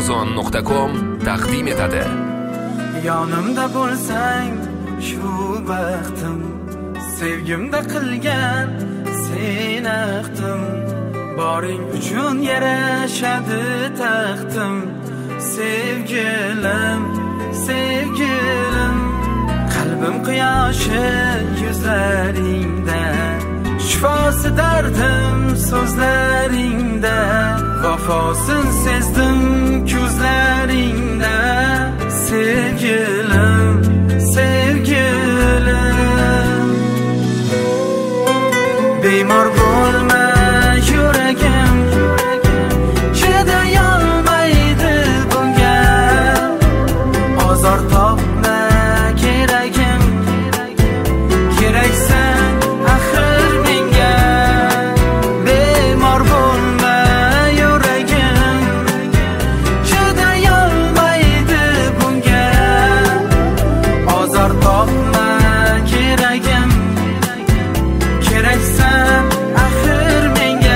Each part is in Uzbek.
Amazon.com taqdim etadi. Yonimda bo'lsang shu baxtim, sevgimda qilgan sen axtim, boring uchun yarashadi taxtim. Sevgilim, sevgilim, qalbim quyoshi yuzlaringda, shifosi dardim so'zlaringda, vafosin sezdim ko'zlaringda. Sevgilim, sevgilim, bemor bo'lma yuragim, chidayolmaydi bunga, ozor topma keragim, keraksan axir menga. Bemor bo'lma yuragim, chidayolmaydi bunga, ozor topma keragim, keraksan axir menga.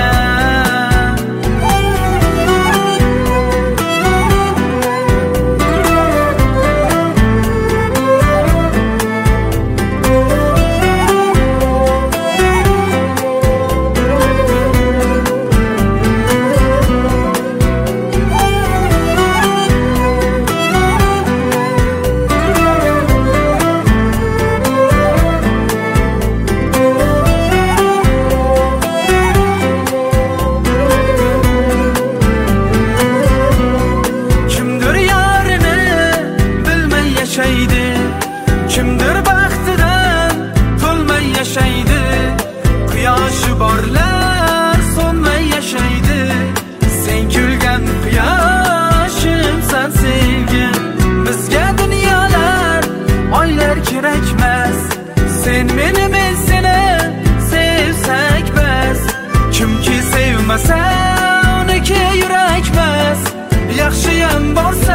Kimdir baxtidan to'lmay yashaydi, quyoshi borlar so'nmay yashaydi. Sen kulgan quyoshimsan sevgim, bizga dunyolar oylar kerakmas. Sen meni, men seni sevsak bas, kimki sevmasa uniki yurakmas. Yaxshiyam bor